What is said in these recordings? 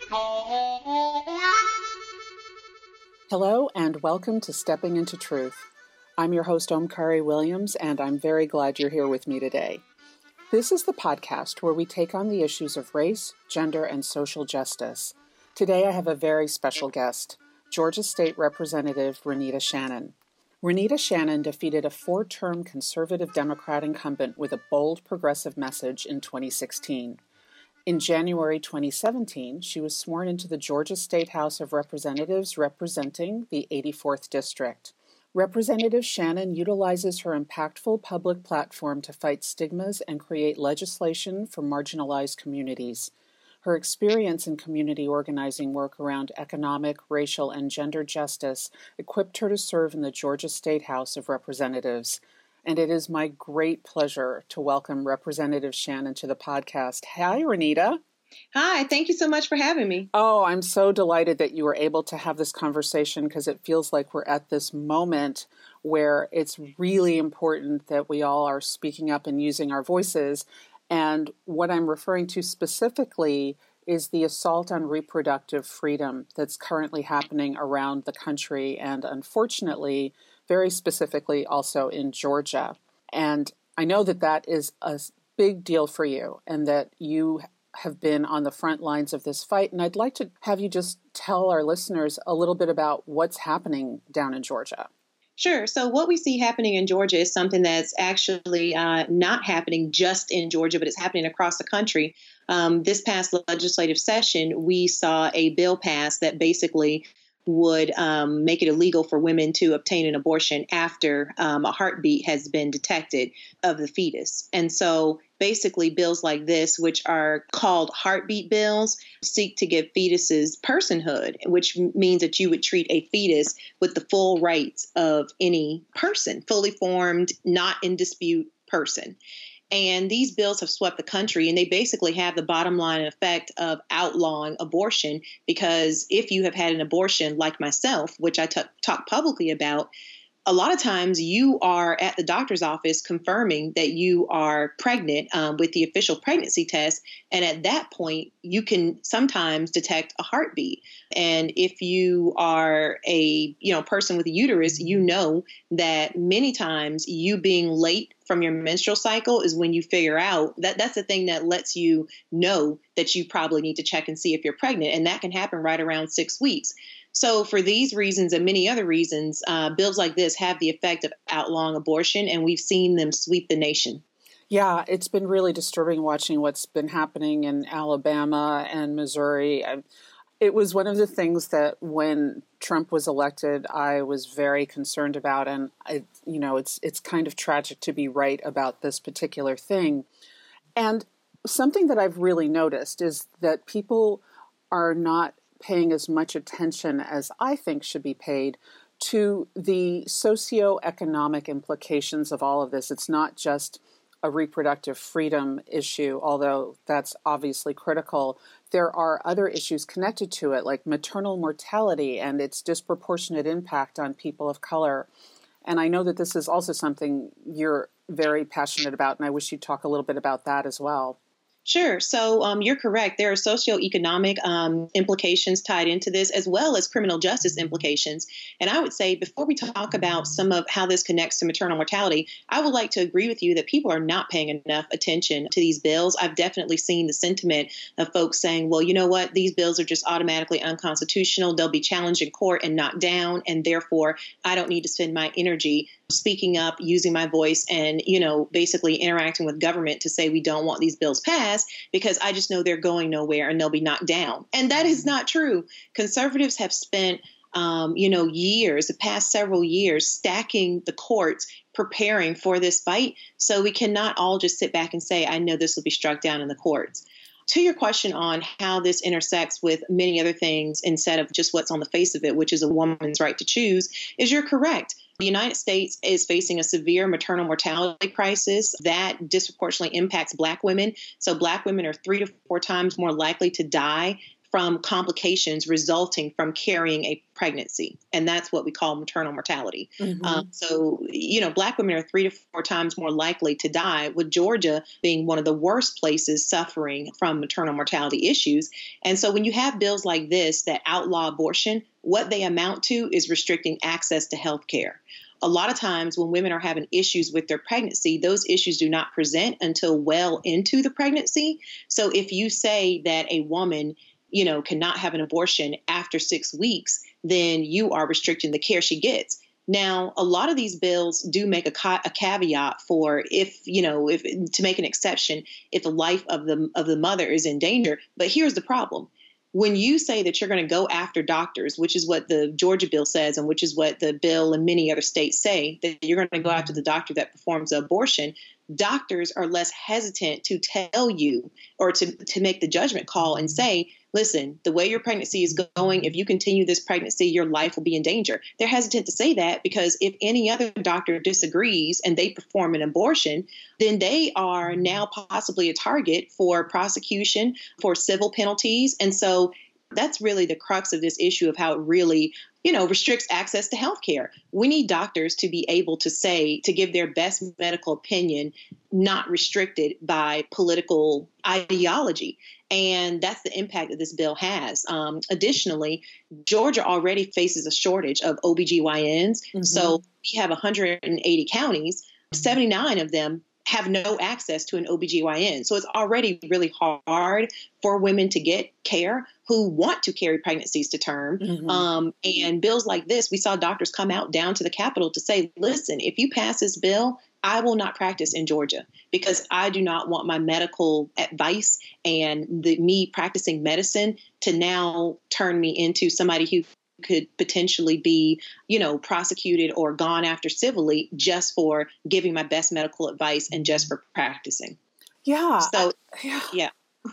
Hello and welcome to Stepping into Truth. I'm your host, Omkari Williams, and I'm very glad you're here with me today. This is the podcast where we take on the issues of race, gender, and social justice. Today I have a very special guest, Georgia State Representative Renita Shannon. Renita Shannon defeated a 4-term conservative Democrat incumbent with a bold progressive message in 2016. In January 2017, she was sworn into the Georgia State House of Representatives representing the 84th District. Representative Shannon utilizes her impactful public platform to fight stigmas and create legislation for marginalized communities. Her experience in community organizing work around economic, racial, and gender justice equipped her to serve in the Georgia State House of Representatives. And it is my great pleasure to welcome Representative Shannon to the podcast. Hi, Renita. Hi, thank you so much for having me. Oh, I'm so delighted that you were able to have this conversation because it feels like we're at this moment where it's really important that we all are speaking up and using our voices. And what I'm referring to specifically is the assault on reproductive freedom that's currently happening around the country and unfortunately, very specifically also in Georgia. And I know that that is a big deal for you and that you have been on the front lines of this fight. And I'd like to have you just tell our listeners a little bit about what's happening down in Georgia. Sure. So what we see happening in Georgia is something that's actually not happening just in Georgia, but it's happening across the country. This past legislative session, we saw a bill pass that basically would make it illegal for women to obtain an abortion after a heartbeat has been detected of the fetus. And so basically bills like this, which are called heartbeat bills, seek to give fetuses personhood, which means that you would treat a fetus with the full rights of any person, fully formed, not in dispute person. And these bills have swept the country, and they basically have the bottom line effect of outlawing abortion, because if you have had an abortion like myself, which I talk publicly about, a lot of times you are at the doctor's office confirming that you are pregnant with the official pregnancy test. And at that point, you can sometimes detect a heartbeat. And if you are a person with a uterus, you know that many times you being late from your menstrual cycle is when you figure out that's the thing that lets you know that you probably need to check and see if you're pregnant. And that can happen right around 6 weeks. So for these reasons and many other reasons, bills like this have the effect of outlawing abortion, and we've seen them sweep the nation. Yeah, it's been really disturbing watching what's been happening in Alabama and Missouri. It was one of the things that when Trump was elected, I was very concerned about. And, it's kind of tragic to be right about this particular thing. And something that I've really noticed is that people are not paying as much attention as I think should be paid to the socioeconomic implications of all of this. It's not just a reproductive freedom issue, although that's obviously critical. There are other issues connected to it, like maternal mortality and its disproportionate impact on people of color. And I know that this is also something you're very passionate about, and I wish you'd talk a little bit about that as well. Sure. So you're correct. There are socioeconomic implications tied into this, as well as criminal justice implications. And I would say before we talk about some of how this connects to maternal mortality, I would like to agree with you that people are not paying enough attention to these bills. I've definitely seen the sentiment of folks saying, well, you know what, these bills are just automatically unconstitutional. They'll be challenged in court and knocked down. And therefore, I don't need to spend my energy speaking up, using my voice, and, basically interacting with government to say we don't want these bills passed, because I just know they're going nowhere and they'll be knocked down. And that is not true. Conservatives have spent, years, the past several years, stacking the courts, preparing for this fight. So we cannot all just sit back and say, I know this will be struck down in the courts. To your question on how this intersects with many other things instead of just what's on the face of it, which is a woman's right to choose, is you're correct. The United States is facing a severe maternal mortality crisis that disproportionately impacts Black women. So Black women are 3 to 4 times more likely to die from complications resulting from carrying a pregnancy. And that's what we call maternal mortality. So, Black women are 3 to 4 times more likely to die, with Georgia being one of the worst places suffering from maternal mortality issues. And so when you have bills like this that outlaw abortion, what they amount to is restricting access to health care. A lot of times when women are having issues with their pregnancy, those issues do not present until well into the pregnancy. So if you say that a woman, cannot have an abortion after 6 weeks, then you are restricting the care she gets. Now, a lot of these bills do make a caveat for if to make an exception if the life of the mother is in danger. But here's the problem. When you say that you're going to go after doctors, which is what the Georgia bill says, and which is what the bill in many other states say, that you're going to go after the doctor that performs the abortion, doctors are less hesitant to tell you or to make the judgment call and say, listen, the way your pregnancy is going, if you continue this pregnancy, your life will be in danger. They're hesitant to say that because if any other doctor disagrees and they perform an abortion, then they are now possibly a target for prosecution, for civil penalties. And so that's really the crux of this issue of how it really, restricts access to health care. We need doctors to be able to give their best medical opinion, not restricted by political ideology. And that's the impact that this bill has. Additionally, Georgia already faces a shortage of OBGYNs. So we have 180 counties, 79 of them have no access to an OBGYN. So it's already really hard for women to get care who want to carry pregnancies to term. And bills like this, we saw doctors come out down to the Capitol to say, listen, if you pass this bill, I will not practice in Georgia because I do not want my medical advice and me practicing medicine to now turn me into somebody who could potentially be, prosecuted or gone after civilly just for giving my best medical advice and just for practicing. Yeah. So, yeah.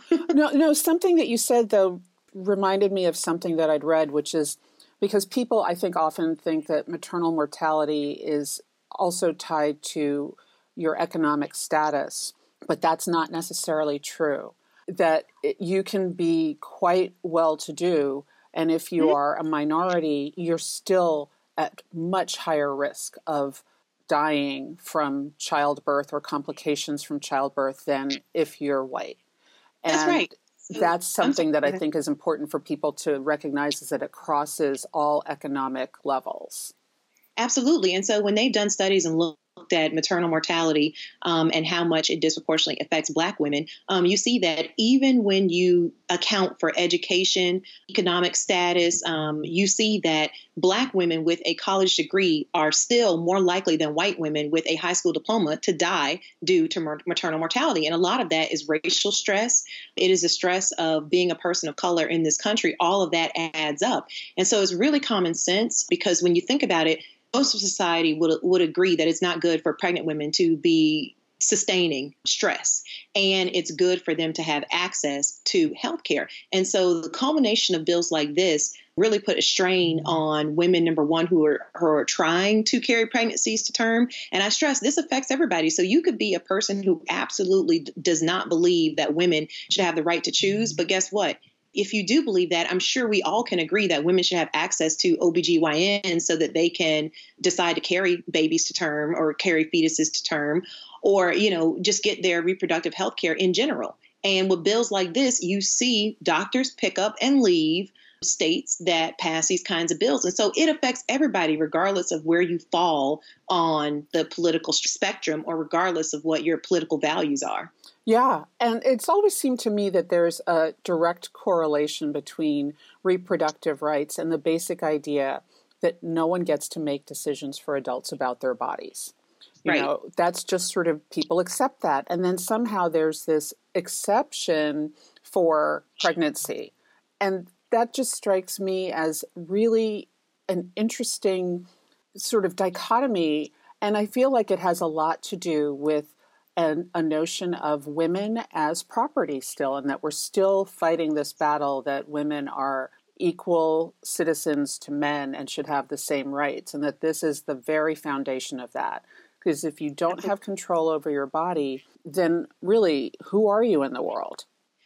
No, something that you said, though, reminded me of something that I'd read, which is because people, I think, often think that maternal mortality is also tied to your economic status, but that's not necessarily true. That you can be quite well-to-do, and if you are a minority, you're still at much higher risk of dying from childbirth or complications from childbirth than if you're white. And that's right. That's something that I think is important for people to recognize, is that it crosses all economic levels. Absolutely. And so when they've done studies and looked at maternal mortality and how much it disproportionately affects Black women, you see that even when you account for education, economic status, you see that Black women with a college degree are still more likely than white women with a high school diploma to die due to maternal mortality. And a lot of that is racial stress. It is the stress of being a person of color in this country. All of that adds up. And so it's really common sense, because when you think about it, most of society would agree that it's not good for pregnant women to be sustaining stress, and it's good for them to have access to healthcare. And so the culmination of bills like this really put a strain on women, number one, who are trying to carry pregnancies to term. And I stress this affects everybody. So you could be a person who absolutely does not believe that women should have the right to choose. But guess what? If you do believe that, I'm sure we all can agree that women should have access to OBGYN so that they can decide to carry babies to term or carry fetuses to term, or, just get their reproductive health care in general. And with bills like this, you see doctors pick up and leave states that pass these kinds of bills. And so it affects everybody, regardless of where you fall on the political spectrum or regardless of what your political values are. Yeah, and it's always seemed to me that there's a direct correlation between reproductive rights and the basic idea that no one gets to make decisions for adults about their bodies. That's just sort of, people accept that. And then somehow there's this exception for pregnancy. And that just strikes me as really an interesting sort of dichotomy. And I feel like it has a lot to do with a notion of women as property still, and that we're still fighting this battle that women are equal citizens to men and should have the same rights, and that this is the very foundation of that. Because if you don't have control over your body, then really, who are you in the world?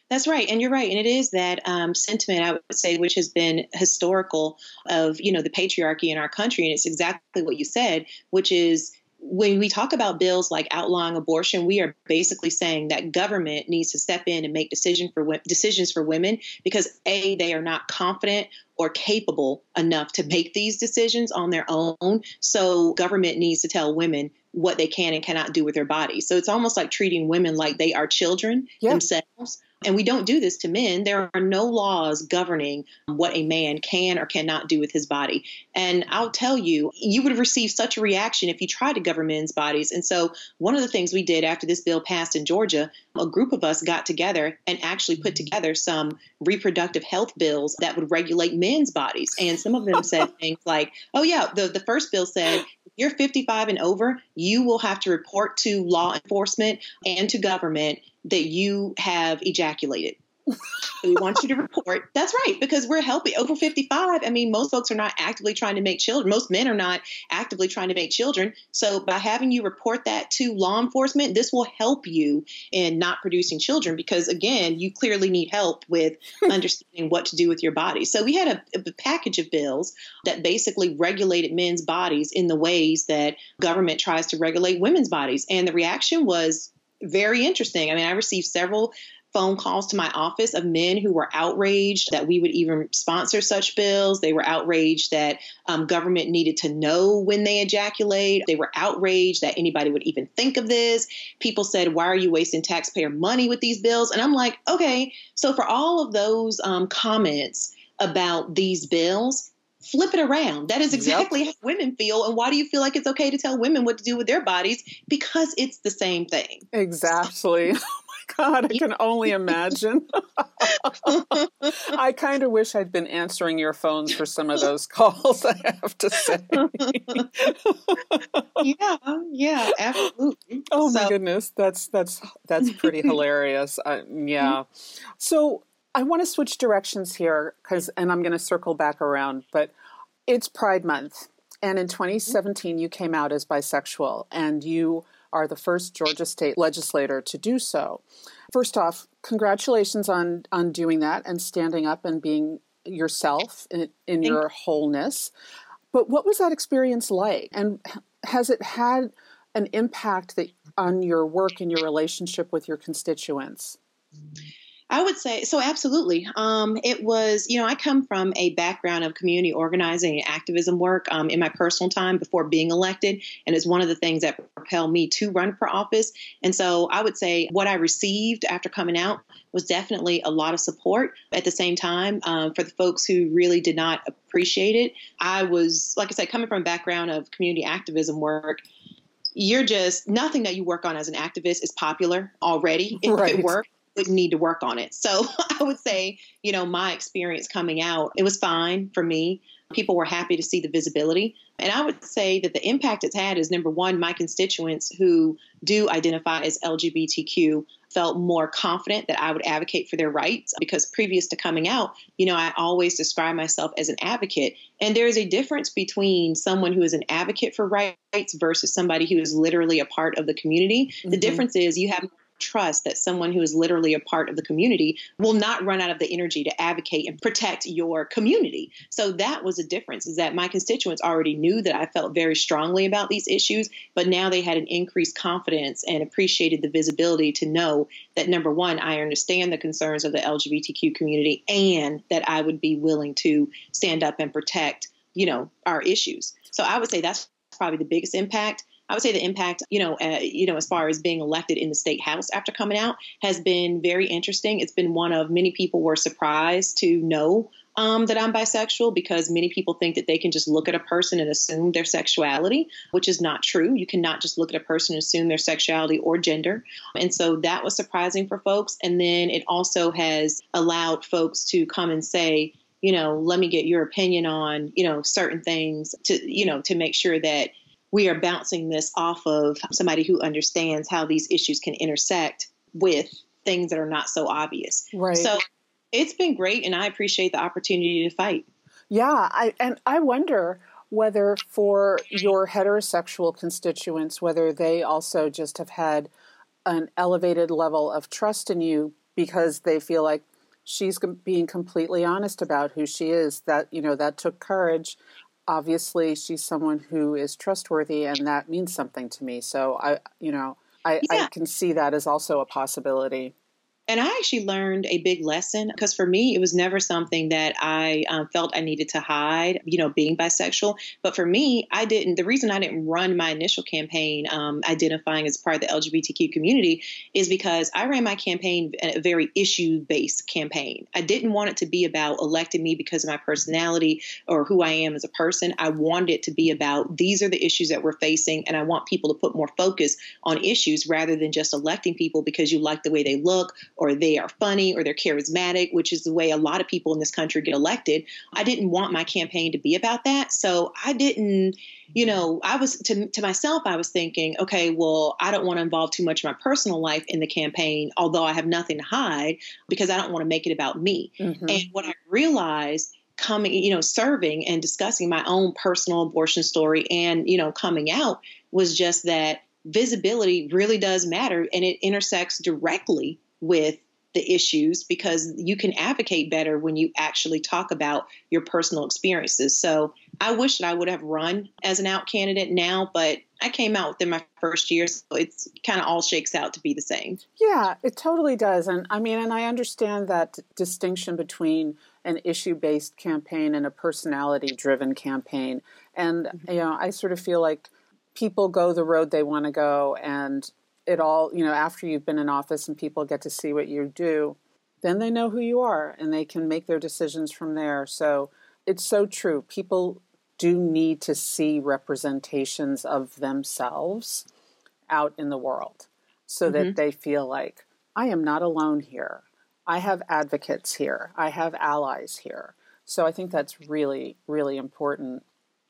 That's right. And you're right. And it is that sentiment, I would say, which has been historical of, the patriarchy in our country. And it's exactly what you said, which is when we talk about bills like outlawing abortion, we are basically saying that government needs to step in and make decisions for women because A, they are not confident or capable enough to make these decisions on their own. So government needs to tell women what they can and cannot do with their bodies. So it's almost like treating women like they are children themselves. And we don't do this to men. There are no laws governing what a man can or cannot do with his body. And I'll tell you, you would have received such a reaction if you tried to govern men's bodies. And so one of the things we did after this bill passed in Georgia, a group of us got together and actually put together some reproductive health bills that would regulate men's bodies. And some of them said things like, oh, yeah, the first bill said, if you're 55 and over, you will have to report to law enforcement and to government that you have ejaculated. We want you to report. That's right, because we're helping over 55. I mean, most folks are not actively trying to make children. Most men are not actively trying to make children. So by having you report that to law enforcement, this will help you in not producing children because, again, you clearly need help with understanding what to do with your body. So we had a package of bills that basically regulated men's bodies in the ways that government tries to regulate women's bodies. And the reaction was very interesting. I mean, I received several phone calls to my office of men who were outraged that we would even sponsor such bills. They were outraged that government needed to know when they ejaculate. They were outraged that anybody would even think of this. People said, why are you wasting taxpayer money with these bills? And I'm like, okay, so for all of those comments about these bills, flip it around. That is exactly how women feel. And why do you feel like it's okay to tell women what to do with their bodies? Because it's the same thing. Exactly. God, I can only imagine. I kind of wish I'd been answering your phones for some of those calls, I have to say. Yeah, absolutely. My goodness, that's pretty hilarious. Yeah. So I want to switch directions here and I'm going to circle back around, but it's Pride Month. And in 2017, you came out as bisexual, and you are the first Georgia state legislator to do so. First off, congratulations on doing that and standing up and being yourself in your wholeness. But what was that experience like? And has it had an impact on your work and your relationship with your constituents? I would say so. Absolutely. It was, I come from a background of community organizing and activism work in my personal time before being elected. And it's one of the things that propelled me to run for office. And so I would say what I received after coming out was definitely a lot of support. At the same time, for the folks who really did not appreciate it, I was, like I said, coming from a background of community activism work. Nothing that you work on as an activist is popular already. If it worked, would need to work on it. So I would say, my experience coming out, it was fine for me. People were happy to see the visibility. And I would say that the impact it's had is, number one, my constituents who do identify as LGBTQ felt more confident that I would advocate for their rights, because previous to coming out, I always describe myself as an advocate. And there is a difference between someone who is an advocate for rights versus somebody who is literally a part of the community. Mm-hmm. The difference is you have trust that someone who is literally a part of the community will not run out of the energy to advocate and protect your community. So that was a difference, is that my constituents already knew that I felt very strongly about these issues, but now they had an increased confidence and appreciated the visibility to know that, number one, I understand the concerns of the LGBTQ community and that I would be willing to stand up and protect, our issues. So I would say that's probably the biggest impact. I would say the impact, as far as being elected in the state house after coming out has been very interesting. It's been one of many people were surprised to know that I'm bisexual, because many people think that they can just look at a person and assume their sexuality, which is not true. You cannot just look at a person and assume their sexuality or gender. And so that was surprising for folks. And then it also has allowed folks to come and say, let me get your opinion on, certain things to make sure that we are bouncing this off of somebody who understands how these issues can intersect with things that are not so obvious. Right. So it's been great, and I appreciate the opportunity to fight. Yeah, I wonder whether for your heterosexual constituents, whether they also just have had an elevated level of trust in you because they feel like she's being completely honest about who she is. That, that took courage. Obviously, she's someone who is trustworthy, and that means something to me. So I can see that as also a possibility. And I actually learned a big lesson, because for me, it was never something that I felt I needed to hide, being bisexual. But for me, the reason I didn't run my initial campaign identifying as part of the LGBTQ community is because I ran my campaign a very issue-based campaign. I didn't want it to be about electing me because of my personality or who I am as a person. I wanted it to be about, these are the issues that we're facing, and I want people to put more focus on issues rather than just electing people because you like the way they look, or they are funny, or they're charismatic, which is the way a lot of people in this country get elected. I didn't want my campaign to be about that. So I didn't, I was to myself, I was thinking, okay, well, I don't want to involve too much of my personal life in the campaign, although I have nothing to hide, because I don't want to make it about me. Mm-hmm. And what I realized serving and discussing my own personal abortion story and, coming out, was just that visibility really does matter, and it intersects directly with the issues, because you can advocate better when you actually talk about your personal experiences. So I wish that I would have run as an out candidate now, but I came out within my first year, so it's kind of all shakes out to be the same. Yeah, it totally does. And I understand that distinction between an issue-based campaign and a personality-driven campaign. And, I sort of feel like people go the road they want to go, and it all, after you've been in office and people get to see what you do, then they know who you are and they can make their decisions from there. So it's so true. People do need to see representations of themselves out in the world so that they feel like, I am not alone here. I have advocates here. I have allies here. So I think that's really, really important.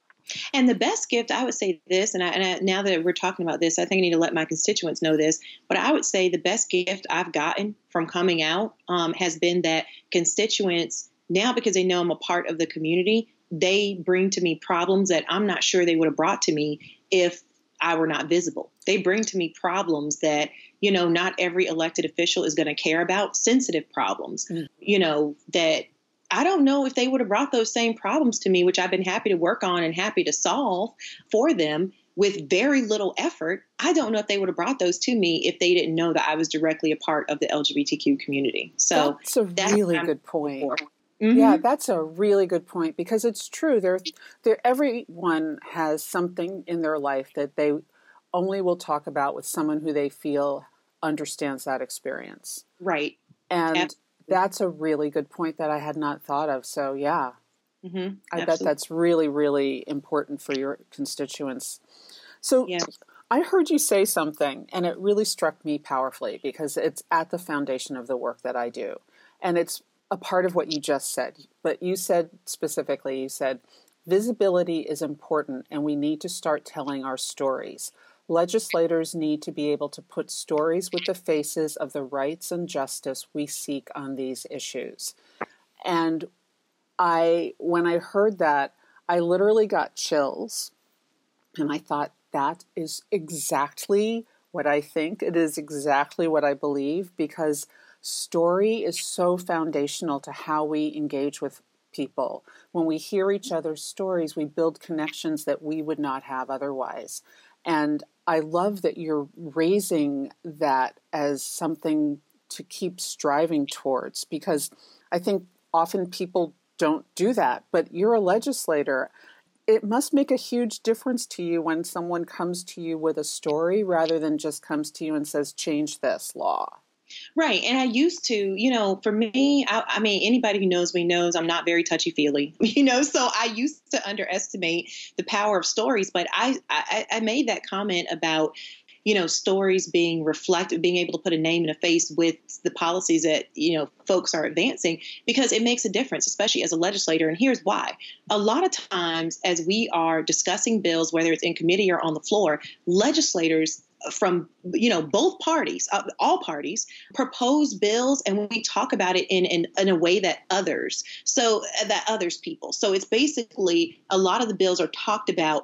And the best gift, I would say this, and I, now that we're talking about this, I think I need to let my constituents know this, but I would say the best gift I've gotten from coming out has been that constituents, now because they know I'm a part of the community, they bring to me problems that I'm not sure they would have brought to me if I were not visible. They bring to me problems that, not every elected official is going to care about, sensitive problems, that I don't know if they would have brought those same problems to me, which I've been happy to work on and happy to solve for them with very little effort. I don't know if they would have brought those to me if they didn't know that I was directly a part of the LGBTQ community. So that's a really good point. Mm-hmm. Yeah, that's a really good point, because it's true. Everyone has something in their life that they only will talk about with someone who they feel understands that experience. Right. And Absolutely. That's a really good point that I had not thought of. So, yeah, I bet that's really, really important for your constituents. So I heard you say something, and it really struck me powerfully, because it's at the foundation of the work that I do. And it's a part of what you just said. But you said specifically, visibility is important, and we need to start telling our stories. Legislators need to be able to put stories with the faces of the rights and justice we seek on these issues. And when I heard that, I literally got chills. And I thought, that is exactly what I think. It is exactly what I believe, because story is so foundational to how we engage with people. When we hear each other's stories, we build connections that we would not have otherwise. And I love that you're raising that as something to keep striving towards, because I think often people don't do that. But you're a legislator. It must make a huge difference to you when someone comes to you with a story rather than just comes to you and says, change this law. Right. And I used to, for me, I mean, anybody who knows me knows I'm not very touchy-feely, so I used to underestimate the power of stories. But I made that comment about, stories being reflected, being able to put a name and a face with the policies that, folks are advancing, because it makes a difference, especially as a legislator. And here's why. A lot of times as we are discussing bills, whether it's in committee or on the floor, legislators from, both parties, all parties, propose bills, and we talk about it in a way that others people. So it's basically, a lot of the bills are talked about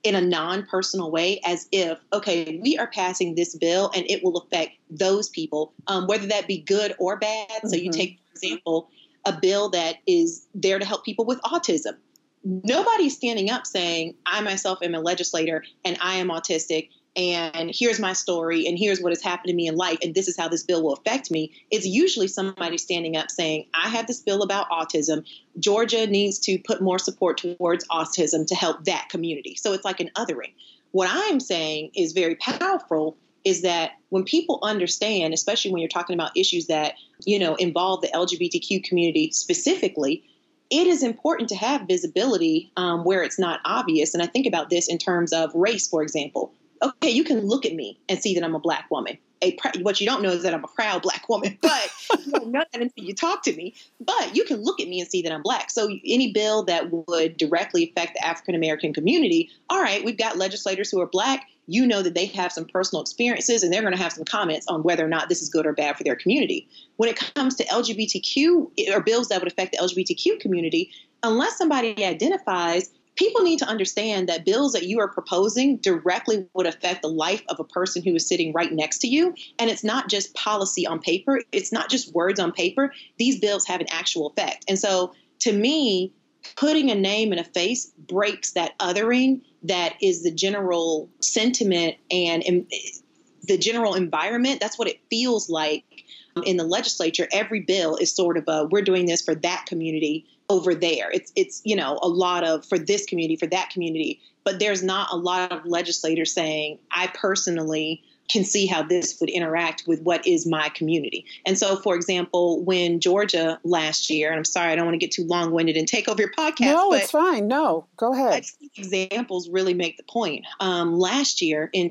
in a non-personal way, as if, okay, we are passing this bill and it will affect those people, whether that be good or bad. Mm-hmm. So you take, for example, a bill that is there to help people with autism. Nobody's standing up saying, I myself am a legislator and I am autistic, and here's my story, and here's what has happened to me in life, and this is how this bill will affect me. It's usually somebody standing up saying, I have this bill about autism. Georgia needs to put more support towards autism to help that community. So it's like an othering. What I'm saying is very powerful is that when people understand, especially when you're talking about issues that, involve the LGBTQ community specifically, it is important to have visibility where it's not obvious. And I think about this in terms of race, for example. Okay, you can look at me and see that I'm a Black woman. What you don't know is that I'm a proud Black woman, but you don't know that until you talk to me. But you can look at me and see that I'm Black. So any bill that would directly affect the African-American community, all right, we've got legislators who are Black. You know that they have some personal experiences and they're going to have some comments on whether or not this is good or bad for their community. When it comes to LGBTQ or bills that would affect the LGBTQ community, unless somebody identifies, people need to understand that bills that you are proposing directly would affect the life of a person who is sitting right next to you. And it's not just policy on paper. It's not just words on paper. These bills have an actual effect. And so to me, putting a name and a face breaks that othering that is the general sentiment and the general environment. That's what it feels like in the legislature. Every bill is sort of we're doing this for that community over there. It's a lot of for this community, for that community, but there's not a lot of legislators saying, I personally can see how this would interact with what is my community. And so, for example, when Georgia last year, and I'm sorry, I don't want to get too long-winded and take over your podcast. No, it's fine. No, go ahead. I think examples really make the point. Last year in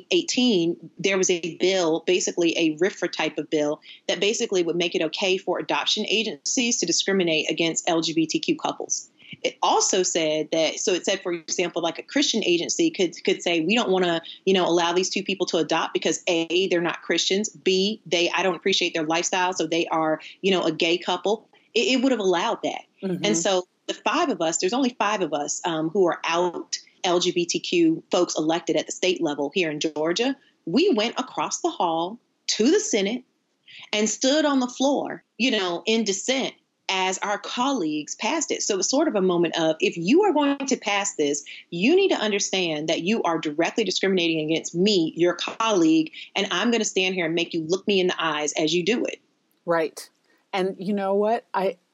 2018, there was a bill, basically a RFRA type of bill, that basically would make it okay for adoption agencies to discriminate against LGBTQ couples. It also said that, so it said, for example, like a Christian agency could say, we don't want to, allow these two people to adopt because A, they're not Christians. B, I don't appreciate their lifestyle. So they are, a gay couple. It would have allowed that. Mm-hmm. And so there's only 5 of us who are out LGBTQ folks elected at the state level here in Georgia. We went across the hall to the Senate and stood on the floor, in dissent as our colleagues passed it. So it's sort of a moment of, if you are going to pass this, you need to understand that you are directly discriminating against me, your colleague, and I'm going to stand here and make you look me in the eyes as you do it. Right. And you know what?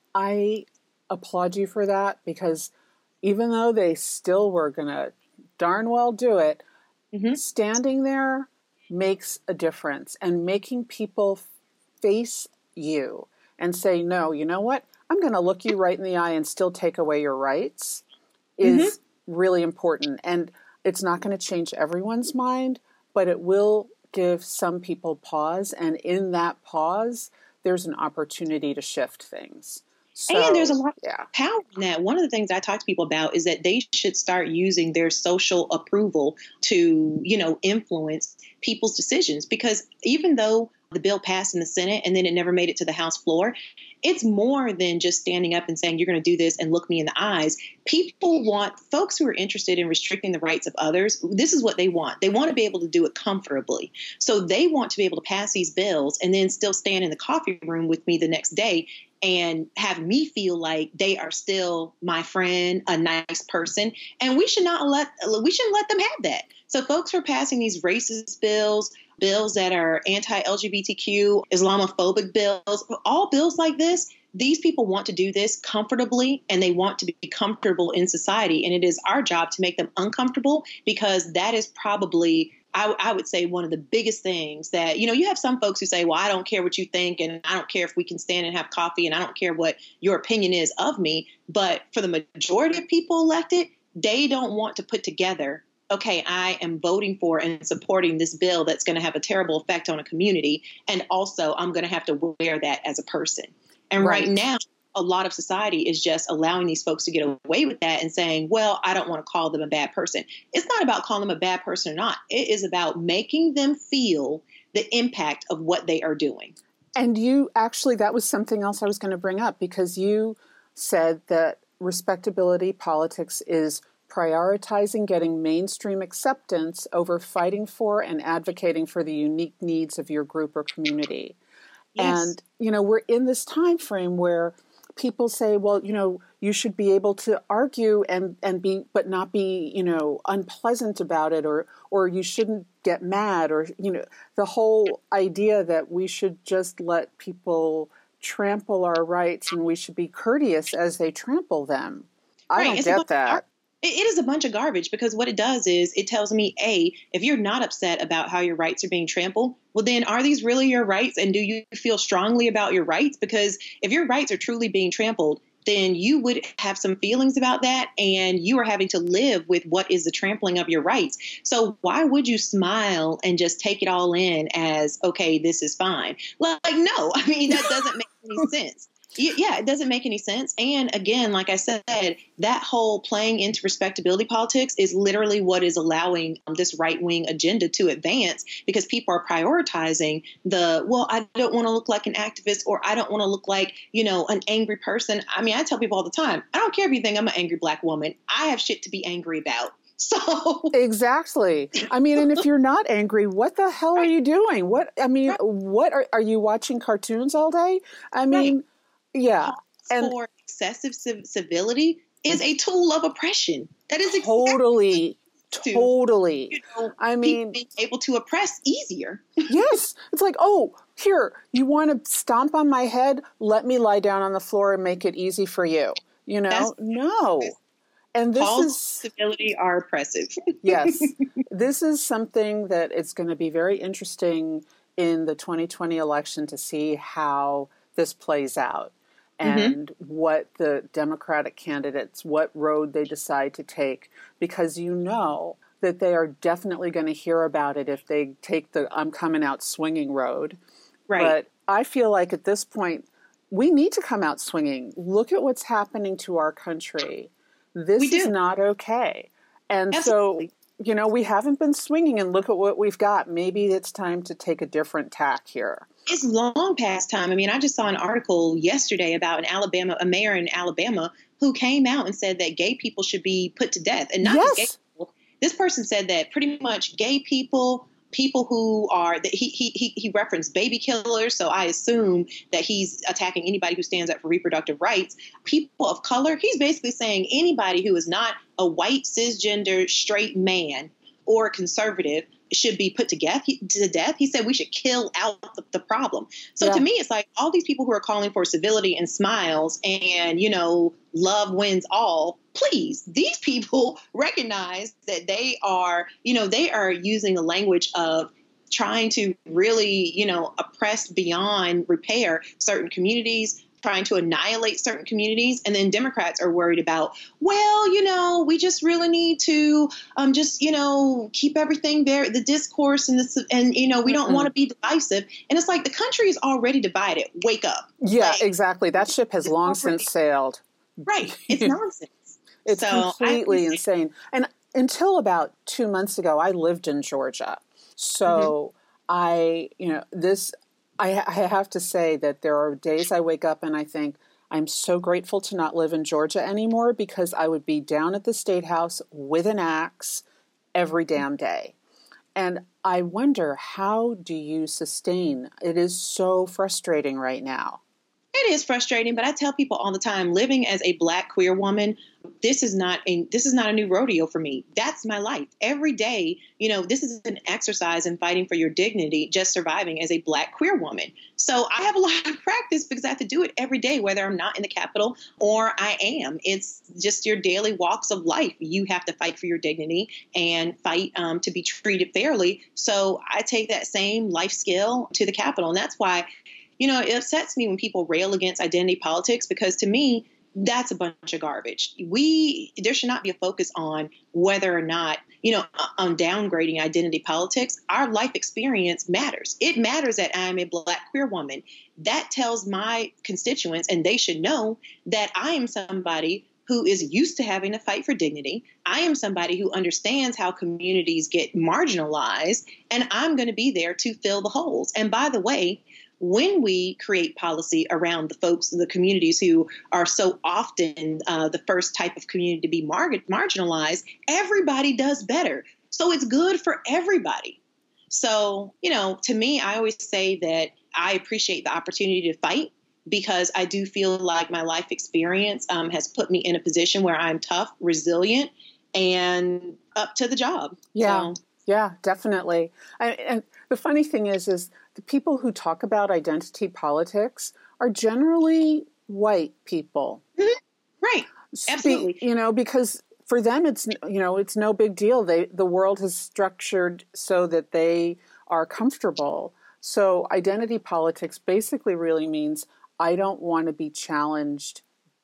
I applaud you for that, because even though they still were going to darn well do it, mm-hmm. standing there makes a difference, and making people face you and say, no, you know what? I'm going to look you right in the eye and still take away your rights is mm-hmm. really important. And it's not going to change everyone's mind, but it will give some people pause. And in that pause, there's an opportunity to shift things. So, and there's a lot of power in that. One of the things I talk to people about is that they should start using their social approval to, influence people's decisions. Because even though the bill passed in the Senate and then it never made it to the House floor, it's more than just standing up and saying, you're going to do this and look me in the eyes. People want, folks who are interested in restricting the rights of others, this is what they want. They want to be able to do it comfortably. So they want to be able to pass these bills and then still stand in the coffee room with me the next day and have me feel like they are still my friend, a nice person. And we shouldn't let them have that. So folks who are passing these racist bills that are anti-LGBTQ, Islamophobic bills, all bills like this, these people want to do this comfortably, and they want to be comfortable in society. And it is our job to make them uncomfortable, because that is probably, I would say, one of the biggest things that, you have some folks who say, well, I don't care what you think, and I don't care if we can stand and have coffee, and I don't care what your opinion is of me. But for the majority of people elected, they don't want to put together, okay, I am voting for and supporting this bill that's going to have a terrible effect on a community. And also, I'm going to have to wear that as a person. And right now, a lot of society is just allowing these folks to get away with that and saying, well, I don't want to call them a bad person. It's not about calling them a bad person or not. It is about making them feel the impact of what they are doing. And you actually, that was something else I was going to bring up, because you said that respectability politics is prioritizing getting mainstream acceptance over fighting for and advocating for the unique needs of your group or community. Yes. And, we're in this time frame where people say, well, you should be able to argue and be, but not be, unpleasant about it, or you shouldn't get mad, or, the whole idea that we should just let people trample our rights and we should be courteous as they trample them. I don't get that. It is a bunch of garbage, because what it does is it tells me, A, if you're not upset about how your rights are being trampled, well, then are these really your rights? And do you feel strongly about your rights? Because if your rights are truly being trampled, then you would have some feelings about that, and you are having to live with what is the trampling of your rights. So why would you smile and just take it all in as, okay, this is fine? Like, no, I mean, that doesn't make any sense. Yeah, it doesn't make any sense. And again, like I said, that whole playing into respectability politics is literally what is allowing this right-wing agenda to advance, because people are prioritizing I don't want to look like an activist, or I don't want to look like, an angry person. I mean, I tell people all the time, I don't care if you think I'm an angry Black woman. I have shit to be angry about. So exactly. I mean, and if you're not angry, what the hell are you doing? What are you watching cartoons all day? I mean, yeah. And for excessive civility is a tool of oppression. That is totally. I mean, being able to oppress easier. Yes. It's like, oh, here, you want to stomp on my head? Let me lie down on the floor and make it easy for you. No. And this Calls is civility are oppressive. Yes. This is something that it's going to be very interesting in the 2020 election to see how this plays out. And what the Democratic candidates, what road they decide to take, because that they are definitely going to hear about it if they take the I'm coming out swinging road. Right. But I feel like at this point, we need to come out swinging. Look at what's happening to our country. This is not okay. And Absolutely. So, we haven't been swinging, and look at what we've got. Maybe it's time to take a different tack here. It's long past time. I mean, I just saw an article yesterday about a mayor in Alabama who came out and said that gay people should be put to death. And not just gay people. This person said that pretty much gay people who are, he referenced baby killers. So I assume that he's attacking anybody who stands up for reproductive rights. People of color, he's basically saying anybody who is not a white, cisgender, straight man or conservative should be put to death. He said we should kill out the problem. So to me, it's like all these people who are calling for civility and smiles and, love wins all. Please, these people recognize that they are using the language of trying to really, oppress beyond repair certain communities, trying to annihilate certain communities. And then Democrats are worried about, we just really need to keep everything there, the discourse and we don't want to be divisive. And it's like the country is already divided. Wake up. Yeah, exactly. That ship has long since sailed. Right. It's nonsense. It's completely insane. And until about 2 months ago, I lived in Georgia. So I have to say that there are days I wake up and I think, I'm so grateful to not live in Georgia anymore, because I would be down at the State House with an axe every damn day. And I wonder, how do you sustain? It is so frustrating right now. It is frustrating, but I tell people all the time, living as a Black queer woman, this is not a new rodeo for me. That's my life. Every day, this is an exercise in fighting for your dignity, just surviving as a Black queer woman. So I have a lot of practice because I have to do it every day, whether I'm not in the Capitol or I am. It's just your daily walks of life. You have to fight for your dignity and fight to be treated fairly. So I take that same life skill to the Capitol. And that's why it upsets me when people rail against identity politics, because to me, that's a bunch of garbage. There should not be a focus on whether or not, on downgrading identity politics. Our life experience matters. It matters that I'm a Black queer woman. That tells my constituents, and they should know, that I am somebody who is used to having to fight for dignity. I am somebody who understands how communities get marginalized, and I'm going to be there to fill the holes. And by the way, when we create policy around the folks, the communities who are so often the first type of community to be marginalized, everybody does better. So it's good for everybody. So, to me, I always say that I appreciate the opportunity to fight, because I do feel like my life experience has put me in a position where I'm tough, resilient, and up to the job. Yeah, yeah, definitely. And the funny thing is the people who talk about identity politics are generally white people. Mm-hmm. Right. Absolutely. Because for them, it's no big deal. The world is structured so that they are comfortable. So identity politics basically really means I don't want to be challenged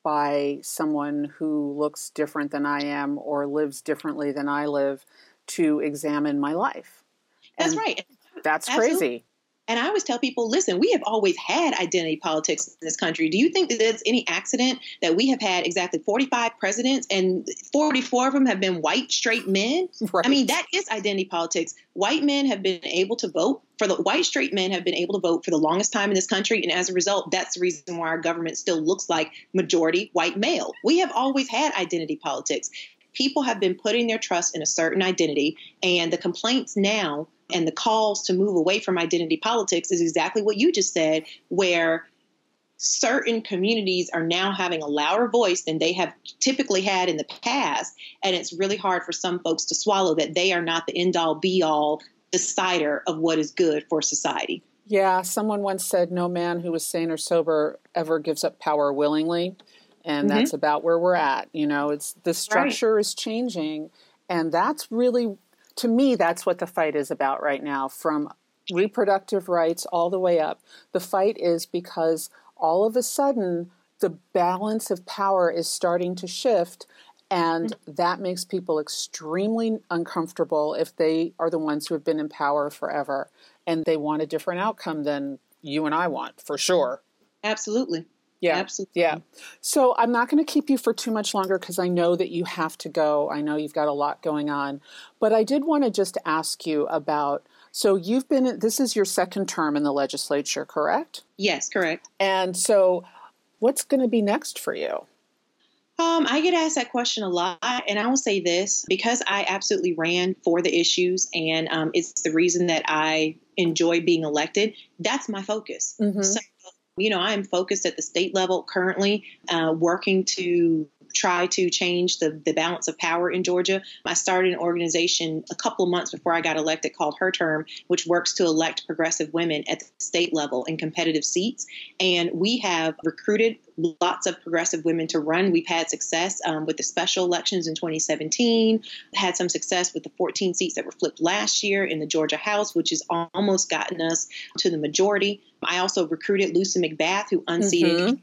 by someone who looks different than I am or lives differently than I live to examine my life. That's and right. That's Absolutely. Crazy. And I always tell people, listen, we have always had identity politics in this country. Do you think that there's any accident that we have had exactly 45 presidents and 44 of them have been white, straight men? Right. I mean, that is identity politics. White men have been able to vote white straight men have been able to vote for the longest time in this country. And as a result, that's the reason why our government still looks like majority white male. We have always had identity politics. People have been putting their trust in a certain identity, and the complaints now and the calls to move away from identity politics is exactly what you just said, where certain communities are now having a louder voice than they have typically had in the past. And it's really hard for some folks to swallow that they are not the end all be all decider of what is good for society. Yeah, someone once said no man who is sane or sober ever gives up power willingly. And that's about where we're at. It's the structure is changing. And that's really, to me, that's what the fight is about right now, from reproductive rights all the way up. The fight is because all of a sudden the balance of power is starting to shift, and that makes people extremely uncomfortable if they are the ones who have been in power forever and they want a different outcome than you and I want, for sure. Absolutely. Yeah. Absolutely. Yeah. So I'm not going to keep you for too much longer because I know that you have to go. I know you've got a lot going on. But I did want to just ask you about, so this is your second term in the legislature, correct? Yes, correct. And so what's going to be next for you? I get asked that question a lot, and I will say this, because I absolutely ran for the issues, and it's the reason that I enjoy being elected. That's my focus. Mm-hmm. So, I am focused at the state level currently, working to try to change the balance of power in Georgia. I started an organization a couple of months before I got elected called Her Term, which works to elect progressive women at the state level in competitive seats. And we have recruited lots of progressive women to run. We've had success with the special elections in 2017, had some success with the 14 seats that were flipped last year in the Georgia House, which has almost gotten us to the majority. I also recruited Lucy McBath, who unseated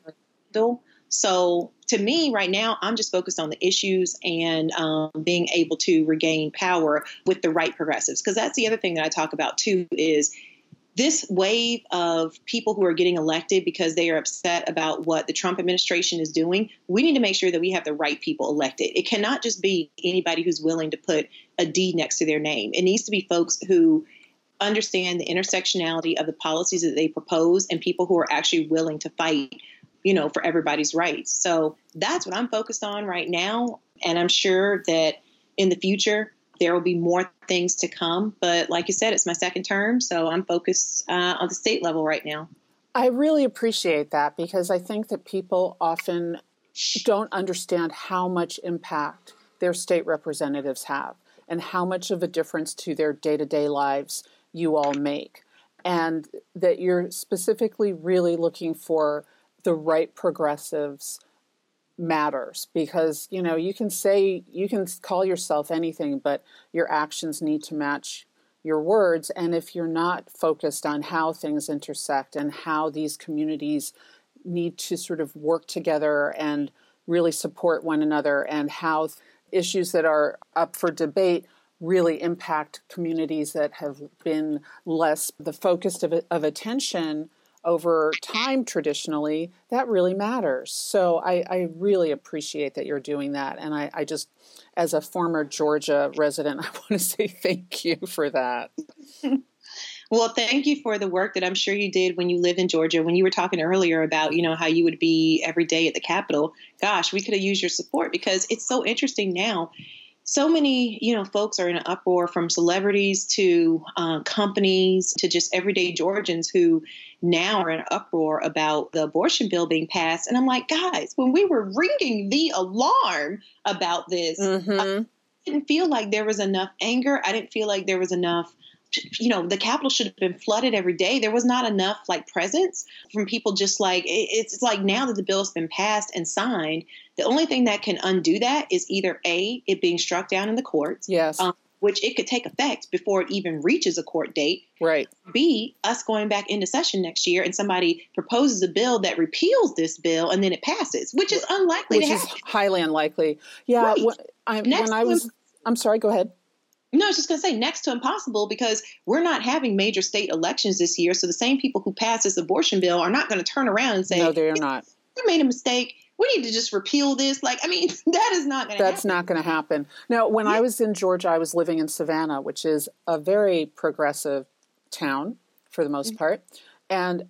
So to me right now, I'm just focused on the issues and being able to regain power with the right progressives. Because that's the other thing that I talk about, too, is this wave of people who are getting elected because they are upset about what the Trump administration is doing. We need to make sure that we have the right people elected. It cannot just be anybody who's willing to put a D next to their name. It needs to be folks who understand the intersectionality of the policies that they propose and people who are actually willing to fight, for everybody's rights. So that's what I'm focused on right now. And I'm sure that in the future, there will be more things to come. But like you said, it's my second term, so I'm focused on the state level right now. I really appreciate that, because I think that people often don't understand how much impact their state representatives have and how much of a difference to their day-to-day lives you all make. And that you're specifically really looking for the right progressives matters, because you can call yourself anything, but your actions need to match your words. And if you're not focused on how things intersect and how these communities need to sort of work together and really support one another, and how issues that are up for debate really impact communities that have been less the focus of attention over time traditionally, that really matters. So I really appreciate that you're doing that. And I just, as a former Georgia resident, I want to say thank you for that. Well, thank you for the work that I'm sure you did when you lived in Georgia. When you were talking earlier about, how you would be every day at the Capitol, gosh, we could have used your support because it's so interesting now. So many, folks are in an uproar, from celebrities to companies to just everyday Georgians who now are in an uproar about the abortion bill being passed. And I'm like, guys, when we were ringing the alarm about this, I didn't feel like there was enough anger. I didn't feel like there was enough. The Capitol should have been flooded every day. There was not enough presence from people. Just like it's like now that the bill has been passed and signed, the only thing that can undo that is either A, it being struck down in the courts. Yes. Which it could take effect before it even reaches a court date. Right. B, us going back into session next year and somebody proposes a bill that repeals this bill and then it passes, which is unlikely to happen. Which is highly unlikely. Yeah. Right. I'm sorry, go ahead. No, I was just going to say next to impossible, because we're not having major state elections this year. So the same people who passed this abortion bill are not going to turn around and say, no, they are not. We made a mistake. We need to just repeal this. That is not going to happen. That's not going to happen. Now, when I was in Georgia, I was living in Savannah, which is a very progressive town for the most part. And,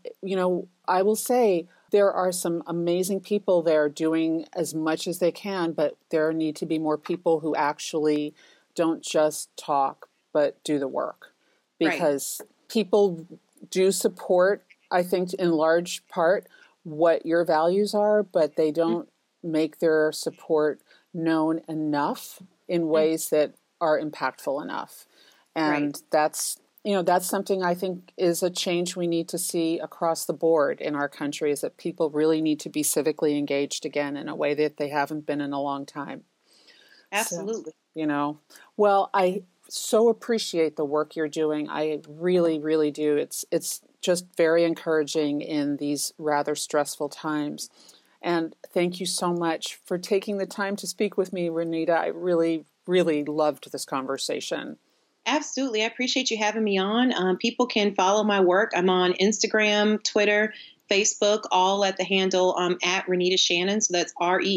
I will say there are some amazing people there doing as much as they can, but there need to be more people who actually don't just talk, but do the work, because people do support, I think, in large part what your values are, but they don't make their support known enough in ways that are impactful enough. And that's something I think is a change we need to see across the board in our country, is that people really need to be civically engaged again in a way that they haven't been in a long time. Absolutely. Well, I so appreciate the work you're doing. I really, really do. It's just very encouraging in these rather stressful times. And thank you so much for taking the time to speak with me, Renita. I really, really loved this conversation. Absolutely. I appreciate you having me on. People can follow my work. I'm on Instagram, Twitter, Facebook, all at the handle at Renita Shannon. So that's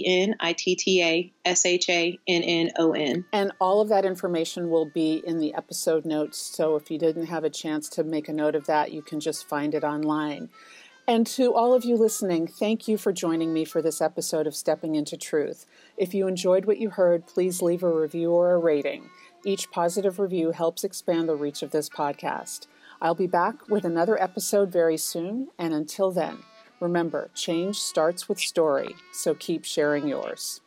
RenitaShannon. And all of that information will be in the episode notes. So if you didn't have a chance to make a note of that, you can just find it online. And to all of you listening, thank you for joining me for this episode of Stepping into Truth. If you enjoyed what you heard, please leave a review or a rating. Each positive review helps expand the reach of this podcast. I'll be back with another episode very soon, and until then, remember, change starts with story, so keep sharing yours.